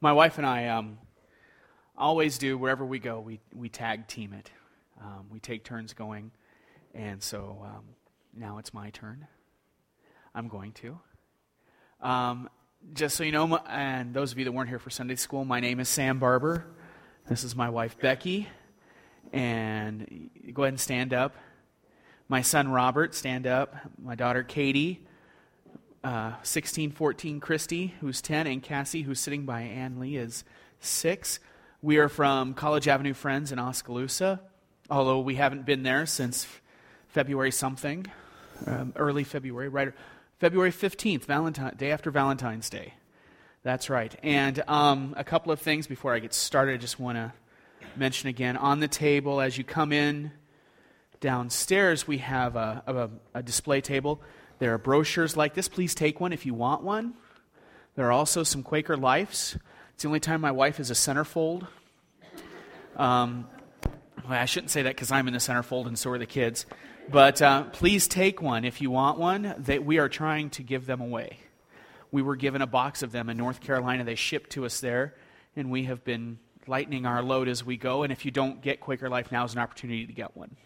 My wife and I always do, wherever we go, we tag team it. We take turns going, and so now it's my turn. I'm going to. Just so you know, and those of you that weren't here for Sunday school, my name is Sam Barber. This is my wife, Becky. And go ahead and stand up. My son, Robert, stand up. My daughter, Katie. 16, 14, Christy, who's 10, and Cassie, who's sitting by Ann Lee, is 6. We are from College Avenue Friends in Oskaloosa, although we haven't been there since February something, early February, right? February 15th, day after Valentine's Day. That's right. And a couple of things before I get started, I just want to mention again. On the table, as you come in downstairs, we have a display table. There are brochures like this. Please take one if you want one. There are also some Quaker Lifes. It's the only time my wife is a centerfold. Well, I shouldn't say that because I'm in the centerfold and so are the kids. But please take one if you want one. We are trying to give them away. We were given a box of them in North Carolina. They shipped to us there, and we have been lightening our load as we go. And if you don't get Quaker Life, now is an opportunity to get one.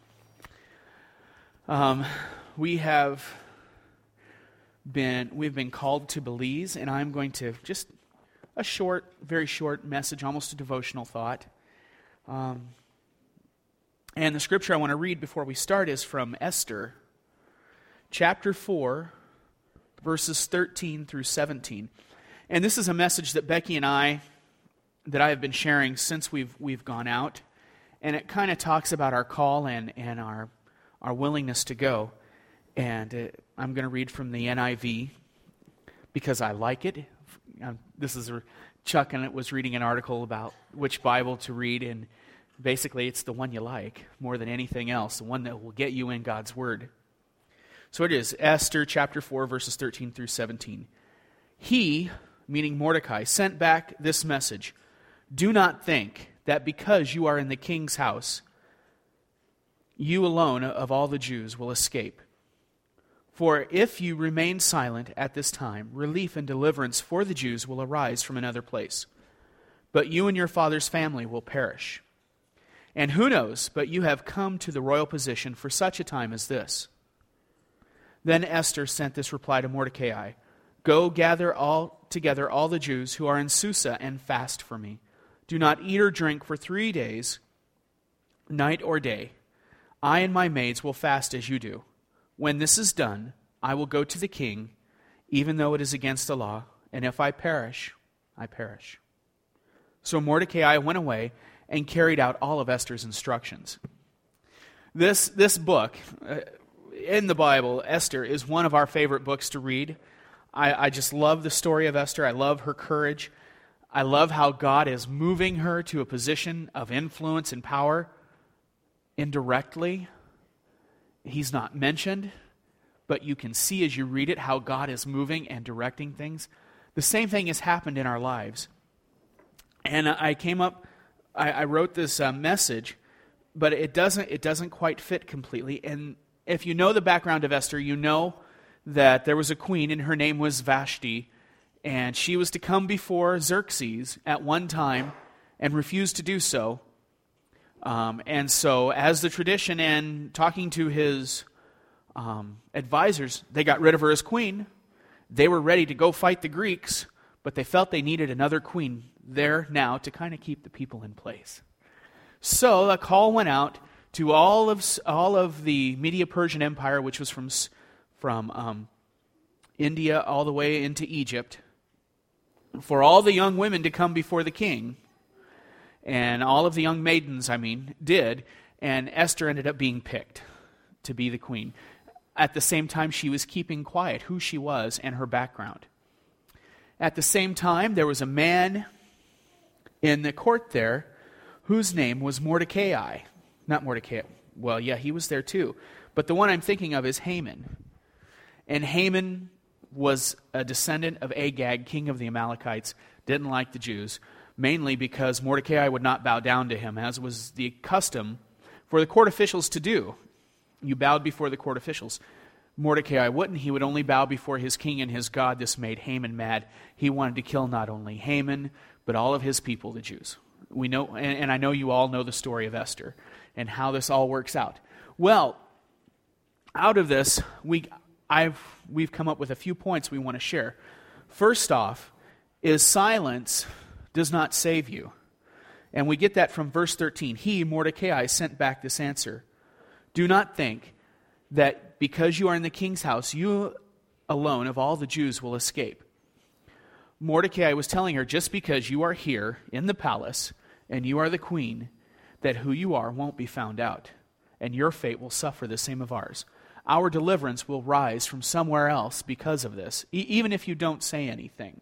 We've been called to Belize, and I'm going to just a short, very short message, almost a devotional thought. And the scripture I want to read before we start is from Esther, chapter 4, verses 13 through 17. And this is a message that Becky and I have been sharing since we've gone out. And it kind of talks about our call and our willingness to go. And I'm going to read from the NIV because I like it. Chuck was reading an article about which Bible to read, and basically it's the one you like more than anything else, the one that will get you in God's Word. So it is Esther chapter 4, verses 13 through 17. He, meaning Mordecai, sent back this message: "Do not think that because you are in the king's house, you alone of all the Jews will escape. For if you remain silent at this time, relief and deliverance for the Jews will arise from another place. But you and your father's family will perish. And who knows, but you have come to the royal position for such a time as this." Then Esther sent this reply to Mordecai: "Go gather together all the Jews who are in Susa and fast for me. Do not eat or drink for 3 days, night or day. I and my maids will fast as you do. When this is done, I will go to the king, even though it is against the law, and if I perish, I perish." So Mordecai went away and carried out all of Esther's instructions. This book, in the Bible, Esther, is one of our favorite books to read. I just love the story of Esther. I love her courage. I love how God is moving her to a position of influence and power indirectly. He's not mentioned, but you can see as you read it how God is moving and directing things. The same thing has happened in our lives. And I wrote this message, but it doesn't quite fit completely. And if you know the background of Esther, you know that there was a queen, and her name was Vashti, and she was to come before Xerxes at one time and refused to do so. And so, as the tradition and talking to his advisors, they got rid of her as queen. They were ready to go fight the Greeks, but they felt they needed another queen there now to kind of keep the people in place. So a call went out to all of the Medo-Persian Empire, which was from India all the way into Egypt, for all the young women to come before the king. And all of the young maidens, did. And Esther ended up being picked to be the queen. At the same time, she was keeping quiet who she was and her background. At the same time, there was a man in the court there whose name was Mordecai. Not Mordecai. Well, yeah, he was there too. But the one I'm thinking of is Haman. And Haman was a descendant of Agag, king of the Amalekites, didn't like the Jews, mainly because Mordecai would not bow down to him, as was the custom for the court officials to do. You bowed before the court officials. Mordecai wouldn't. He would only bow before his king and his God. This made Haman mad. He wanted to kill not only Haman, but all of his people, the Jews. We know, and I know you all know the story of Esther and how this all works out. Well, out of this, we've come up with a few points we want to share. First off, is silence does not save you. And we get that from verse 13. He, Mordecai, sent back this answer. Do not think that because you are in the king's house, you alone of all the Jews will escape. Mordecai was telling her, just because you are here in the palace and you are the queen, that who you are won't be found out, and your fate will suffer the same of ours. Our deliverance will rise from somewhere else because of this, even if you don't say anything.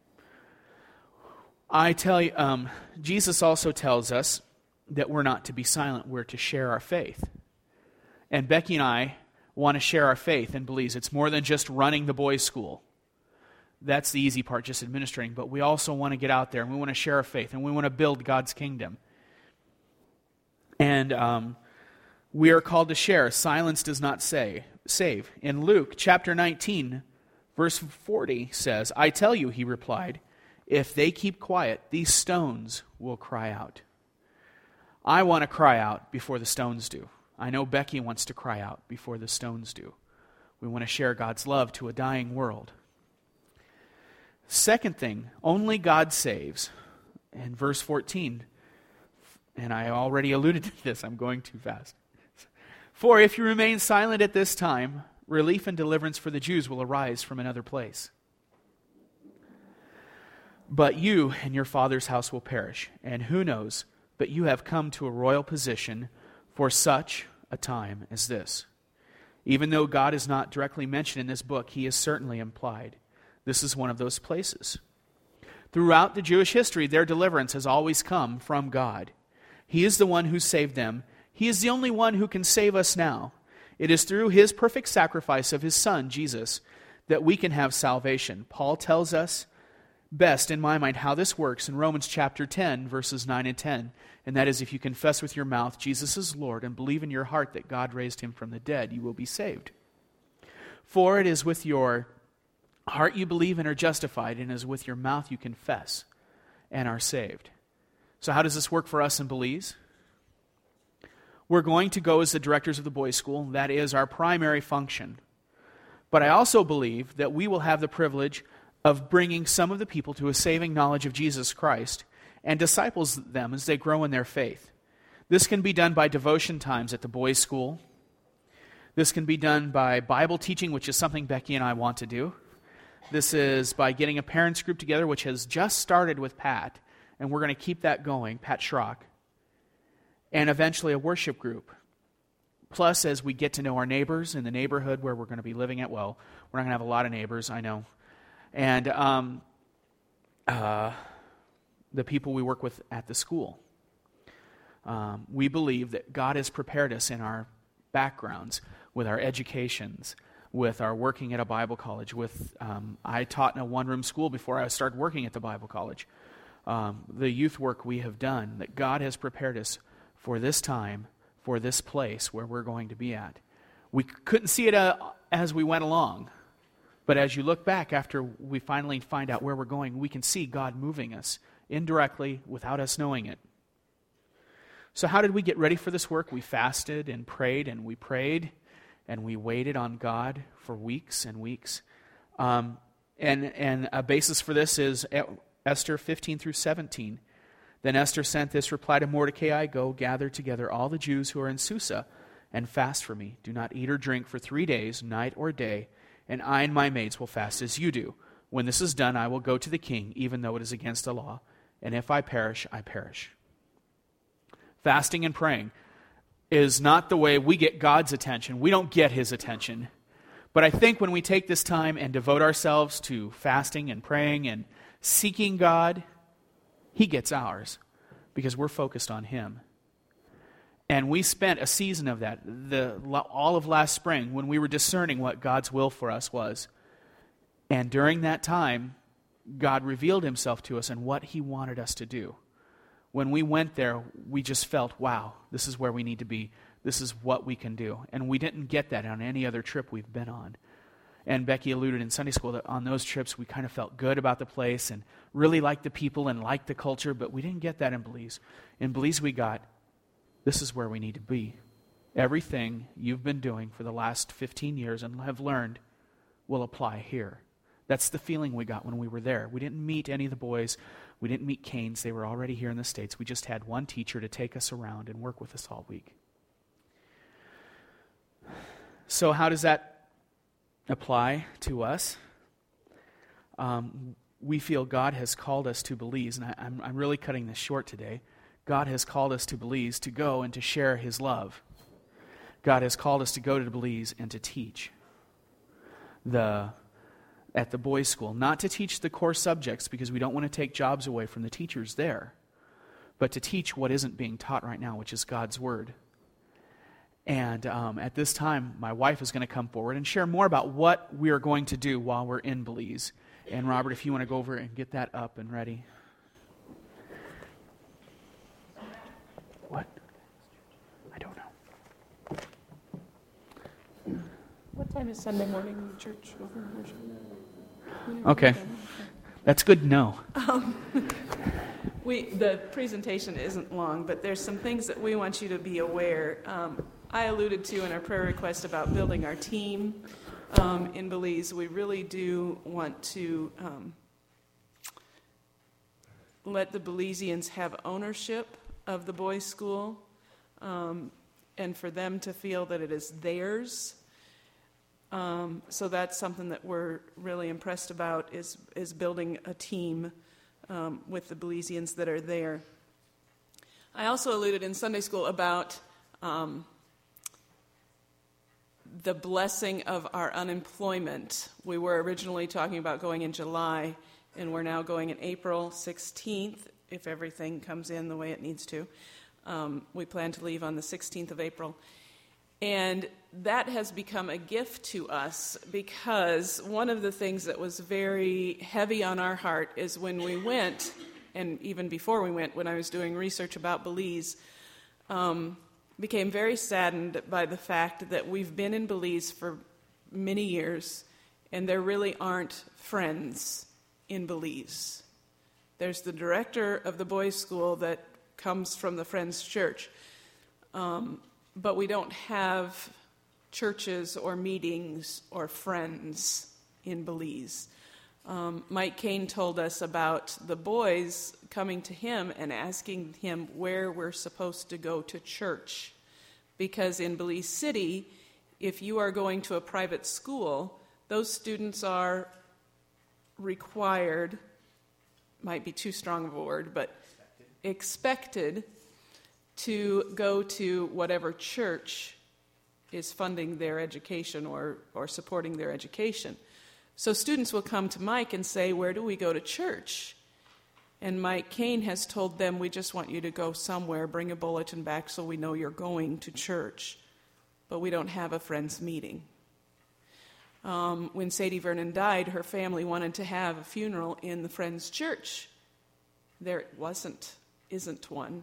I tell you, Jesus also tells us that we're not to be silent, we're to share our faith. And Becky and I want to share our faith in Belize. It's more than just running the boys' school. That's the easy part, just administering. But we also want to get out there and we want to share our faith and we want to build God's kingdom. And we are called to share. Silence does not save. In Luke chapter 19, verse 40 says, I tell you, he replied, if they keep quiet, these stones will cry out. I want to cry out before the stones do. I know Becky wants to cry out before the stones do. We want to share God's love to a dying world. Second thing, only God saves. In verse 14, and I already alluded to this, I'm going too fast. For if you remain silent at this time, relief and deliverance for the Jews will arise from another place. But you and your father's house will perish, and who knows, but you have come to a royal position for such a time as this. Even though God is not directly mentioned in this book, he is certainly implied. This is one of those places. Throughout the Jewish history, their deliverance has always come from God. He is the one who saved them. He is the only one who can save us now. It is through his perfect sacrifice of his Son, Jesus, that we can have salvation. Paul tells us best, in my mind, how this works in Romans chapter 10, verses 9 and 10. And that is, if you confess with your mouth Jesus is Lord and believe in your heart that God raised him from the dead, you will be saved. For it is with your heart you believe and are justified, and it is with your mouth you confess and are saved. So how does this work for us in Belize? We're going to go as the directors of the boys' school. That is our primary function. But I also believe that we will have the privilege of bringing some of the people to a saving knowledge of Jesus Christ and disciples them as they grow in their faith. This can be done by devotion times at the boys' school. This can be done by Bible teaching, which is something Becky and I want to do. This is by getting a parents group together, which has just started with Pat, and we're going to keep that going, Pat Schrock, and eventually a worship group. Plus, as we get to know our neighbors in the neighborhood where we're going to be living at, well, we're not going to have a lot of neighbors, I know. And the people we work with at the school. We believe that God has prepared us in our backgrounds, with our educations, with our working at a Bible college. I taught in a one-room school before I started working at the Bible college. The youth work we have done, that God has prepared us for this time, for this place where we're going to be at. We couldn't see it as we went along. But as you look back after we finally find out where we're going, we can see God moving us indirectly without us knowing it. So how did we get ready for this work? We fasted and prayed and we waited on God for weeks and weeks. And a basis for this is Esther 15 through 17. Then Esther sent this reply to Mordecai, go gather together all the Jews who are in Susa and fast for me. Do not eat or drink for 3 days, night or day, and I and my maids will fast as you do. When this is done, I will go to the king, even though it is against the law. And if I perish, I perish. Fasting and praying is not the way we get God's attention. We don't get his attention. But I think when we take this time and devote ourselves to fasting and praying and seeking God, he gets ours because we're focused on him. And we spent a season of that, all of last spring, when we were discerning what God's will for us was. And during that time, God revealed himself to us and what he wanted us to do. When we went there, we just felt, wow, this is where we need to be. This is what we can do. And we didn't get that on any other trip we've been on. And Becky alluded in Sunday school that on those trips we kind of felt good about the place and really liked the people and liked the culture, but we didn't get that in Belize. In Belize we got, this is where we need to be. Everything you've been doing for the last 15 years and have learned will apply here. That's the feeling we got when we were there. We didn't meet any of the boys. We didn't meet Canes. They were already here in the States. We just had one teacher to take us around and work with us all week. So how does that apply to us? We feel God has called us to Belize, and I'm really cutting this short today. God has called us to Belize to go and to share His love. God has called us to go to Belize and to teach at the boys' school. Not to teach the core subjects, because we don't want to take jobs away from the teachers there, but to teach what isn't being taught right now, which is God's Word. And at this time, my wife is going to come forward and share more about what we are going to do while we're in Belize. And Robert, if you want to go over and get that up and ready. What? I don't know. What time is Sunday morning church over worship? Okay. That's good to know. The presentation isn't long, but there's some things that we want you to be aware. I alluded to in our prayer request about building our team in Belize. We really do want to let the Belizeans have ownership of the boys' school, and for them to feel that it is theirs. So that's something that we're really impressed about, is building a team with the Belizeans that are there. I also alluded in Sunday school about the blessing of our unemployment. We were originally talking about going in July, and we're now going in April 16th, if everything comes in the way it needs to. We plan to leave on the 16th of April. And that has become a gift to us, because one of the things that was very heavy on our heart is when we went, and even before we went, when I was doing research about Belize, became very saddened by the fact that we've been in Belize for many years, and there really aren't friends in Belize. There's the director of the boys' school that comes from the Friends Church, but we don't have churches or meetings or friends in Belize. Mike Kane told us about the boys coming to him and asking him where we're supposed to go to church. Because in Belize City, if you are going to a private school, those students are required, might be too strong of a word, but expected to go to whatever church is funding their education or supporting their education. So students will come to Mike and say, where do we go to church? And Mike Kane has told them, we just want you to go somewhere, bring a bulletin back so we know you're going to church. But we don't have a friends meeting. When Sadie Vernon died, her family wanted to have a funeral in the Friends Church. There isn't one.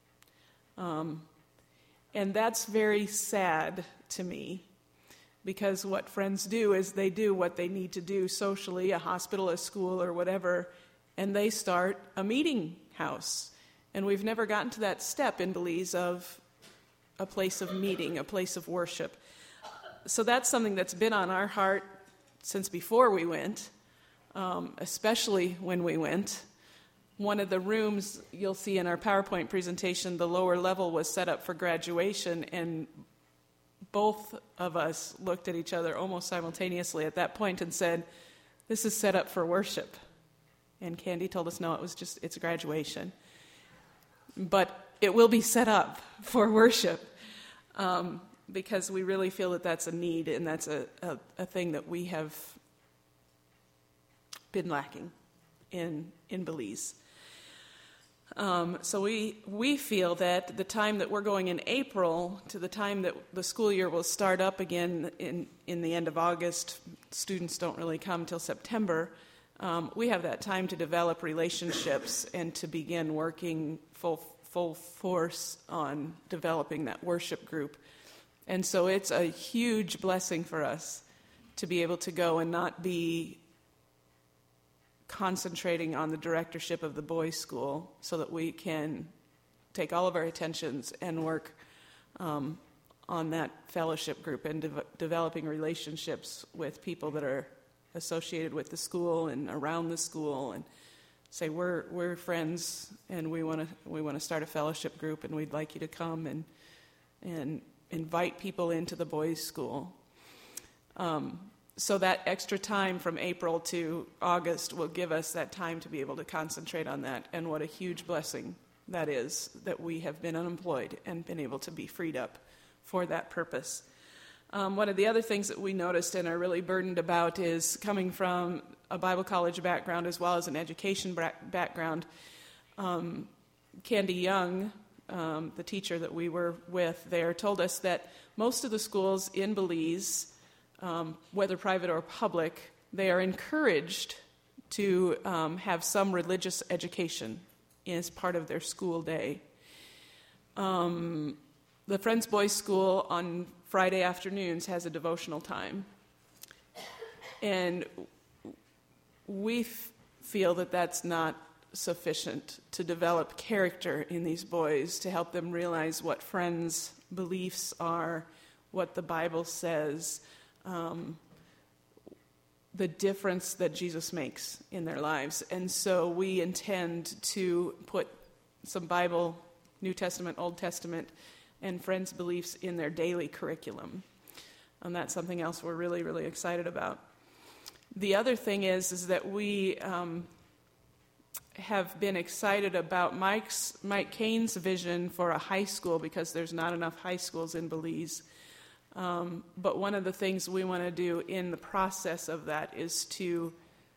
And that's very sad to me, because what Friends do is they do what they need to do socially, a hospital, a school, or whatever, and they start a meeting house. And we've never gotten to that step in Belize of a place of meeting, a place of worship. So that's something that's been on our heart since before we went, especially when we went. One of the rooms you'll see in our PowerPoint presentation, the lower level was set up for graduation, and both of us looked at each other almost simultaneously at that point and said, this is set up for worship. And Candy told us, no, it's graduation. But it will be set up for worship, because we really feel that that's a need, and that's a thing that we have been lacking in Belize. So we feel that the time that we're going in April to the time that the school year will start up again in the end of August, students don't really come till September, we have that time to develop relationships and to begin working full force on developing that worship group. And so it's a huge blessing for us to be able to go and not be concentrating on the directorship of the boys' school, so that we can take all of our attentions and work on that fellowship group and developing relationships with people that are associated with the school and around the school, and say we're friends and we want to start a fellowship group, and we'd like you to come and invite people into the boys' school. So that extra time from April to August will give us that time to be able to concentrate on that, and what a huge blessing that is, that we have been unemployed and been able to be freed up for that purpose. One of the other things that we noticed and are really burdened about is, coming from a Bible college background as well as an education background, Candy Young, the teacher that we were with there, told us that most of the schools in Belize, whether private or public, they are encouraged to have some religious education as part of their school day. The Friends Boys School on Friday afternoons has a devotional time. And we feel that that's not sufficient to develop character in these boys, to help them realize what Friends' beliefs are, what the Bible says, the difference that Jesus makes in their lives. And so we intend to put some Bible, New Testament, Old Testament, and Friends' beliefs in their daily curriculum. And that's something else we're really, really excited about. The other thing is that we have been excited about Mike Kane's vision for a high school, because there's not enough high schools in Belize. But one of the things we want to do in the process of that is to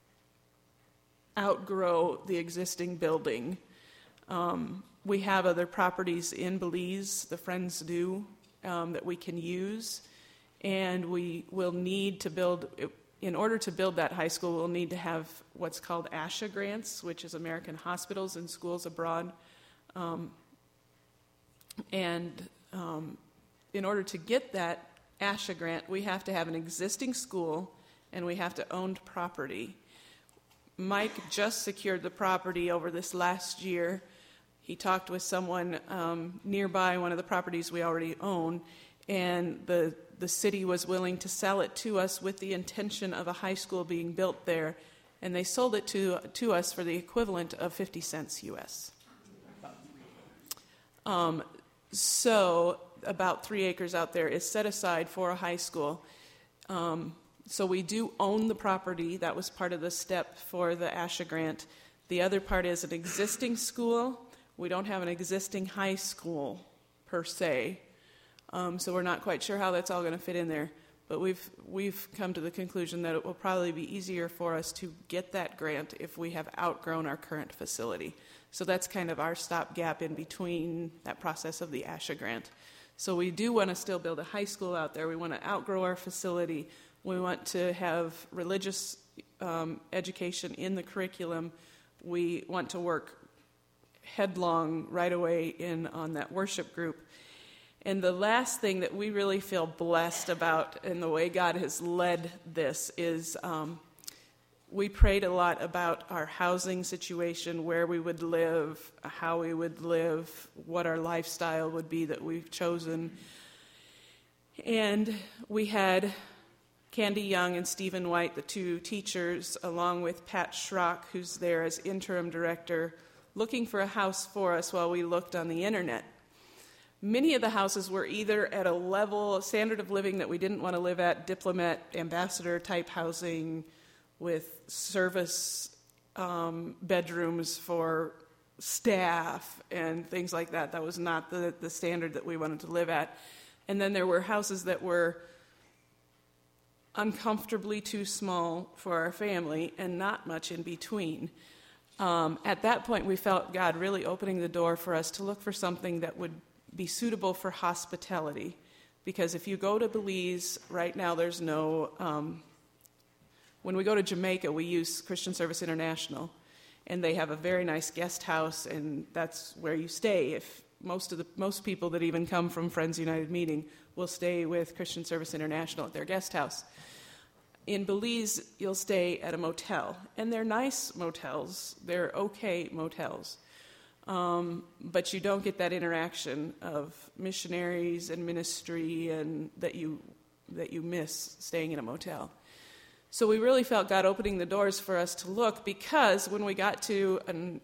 outgrow the existing building. We have other properties in Belize, the Friends do, that we can use, and we will need to build, in order to build that high school, we'll need to have what's called ASHA grants, which is American Hospitals and Schools Abroad. In order to get that ASHA grant, we have to have an existing school and we have to own property. Mike just secured the property over this last year. He talked with someone nearby one of the properties we already own, and the city was willing to sell it to us with the intention of a high school being built there, and they sold it to us for the equivalent of 50 cents U.S. So about 3 acres out there is set aside for a high school. So we do own the property. That was part of the step for the ASHA grant. The other part is an existing school. We don't have an existing high school per se. So we're not quite sure how that's all going to fit in there. But we've come to the conclusion that it will probably be easier for us to get that grant if we have outgrown our current facility. So that's kind of our stopgap in between that process of the ASHA grant. So we do want to still build a high school out there. We want to outgrow our facility. We want to have religious education in the curriculum. We want to work headlong right away on that worship group. And the last thing that we really feel blessed about in the way God has led this is we prayed a lot about our housing situation, where we would live, how we would live, what our lifestyle would be that we've chosen. And we had Candy Young and Stephen White, the two teachers, along with Pat Schrock, who's there as interim director, looking for a house for us while we looked on the internet. Many of the houses were either at a level, standard of living that we didn't want to live at, diplomat, ambassador type housing with service bedrooms for staff and things like that. That was not the standard that we wanted to live at. And then there were houses that were uncomfortably too small for our family and not much in between. At that point, we felt God really opening the door for us to look for something that would be suitable for hospitality. Because if you go to Belize, right now there's no... when we go to Jamaica, we use Christian Service International, and they have a very nice guest house, and that's where you stay. If most people that even come from Friends United Meeting will stay with Christian Service International at their guest house. in Belize, you'll stay at a motel, and they're nice motels. They're okay motels. But you don't get that interaction of missionaries and ministry and that you miss staying in a motel. So we really felt God opening the doors for us to look, because when we got to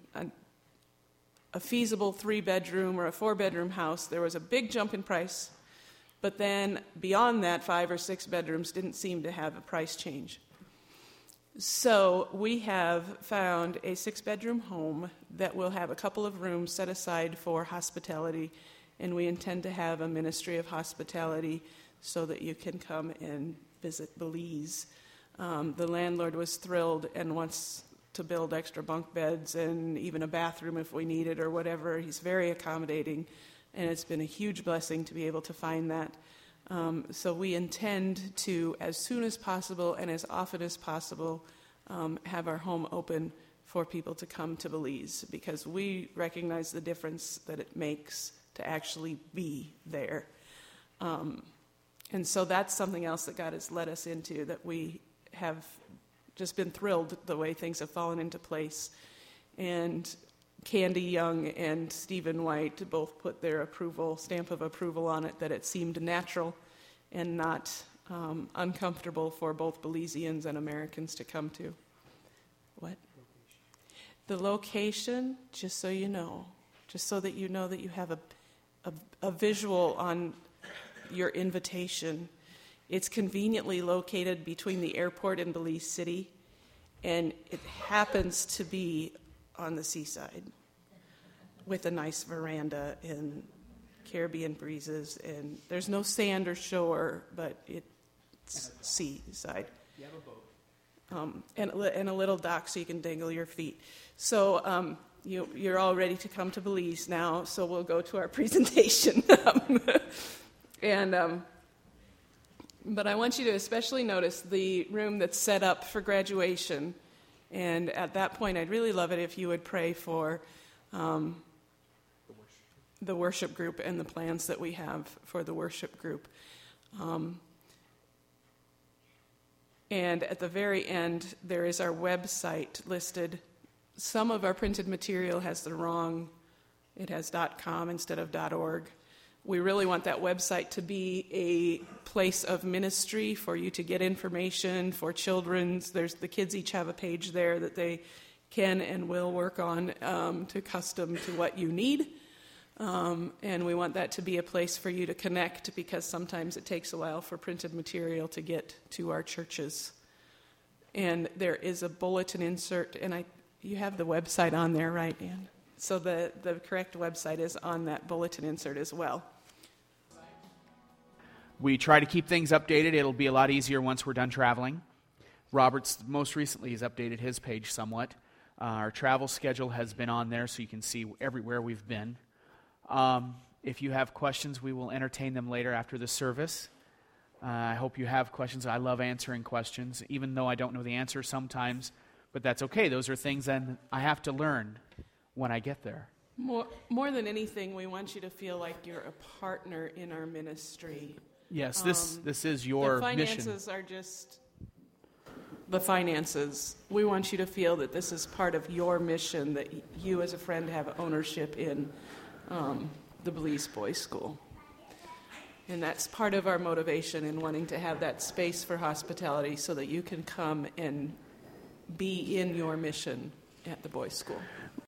a feasible 3-bedroom or a 4-bedroom house, there was a big jump in price. But then beyond that, 5 or 6 bedrooms didn't seem to have a price change. So we have found a 6-bedroom home that will have a couple of rooms set aside for hospitality, and we intend to have a ministry of hospitality so that you can come and visit Belize. The landlord was thrilled and wants to build extra bunk beds and even a bathroom if we need it or whatever. He's very accommodating, and it's been a huge blessing to be able to find that. So we intend to, as soon as possible and as often as possible, have our home open for people to come to Belize, because we recognize the difference that it makes to actually be there. And so that's something else that God has led us into, that we have just been thrilled the way things have fallen into place. And Candy Young and Stephen White both put their stamp of approval on it, that it seemed natural and not uncomfortable for both Belizeans and Americans to come to. What? The location, just so you know, just so that you know that you have a visual on your invitation. It's conveniently located between the airport and Belize City, and it happens to be on the seaside with a nice veranda and Caribbean breezes, and there's no sand or shore, but it's seaside. You have a boat. And a little dock so you can dangle your feet. So you're all ready to come to Belize now, so we'll go to our presentation. But I want you to especially notice the room that's set up for graduation. And at that point, I'd really love it if you would pray for the worship group and the plans that we have for the worship group. And at the very end, there is our website listed. Some of our printed material has it has .com instead of .org. We really want that website to be a place of ministry for you to get information for children's. The kids each have a page there that they can and will work on to custom to what you need. And we want that to be a place for you to connect, because sometimes it takes a while for printed material to get to our churches. And there is a bulletin insert, and you have the website on there, right, Ann? So the correct website is on that bulletin insert as well. We try to keep things updated. It'll be a lot easier once we're done traveling. Robert's most recently has updated his page somewhat. Our travel schedule has been on there so you can see everywhere we've been. If you have questions, we will entertain them later after the service. I hope you have questions. I love answering questions, even though I don't know the answer sometimes, but that's okay. Those are things that I have to learn when I get there. More than anything, we want you to feel like you're a partner in our ministry. Yes, this is your mission. The finances are just the finances. We want you to feel that this is part of your mission, that you as a friend have ownership in the Belize Boys School. And that's part of our motivation in wanting to have that space for hospitality so that you can come and be in your mission at the boys' school.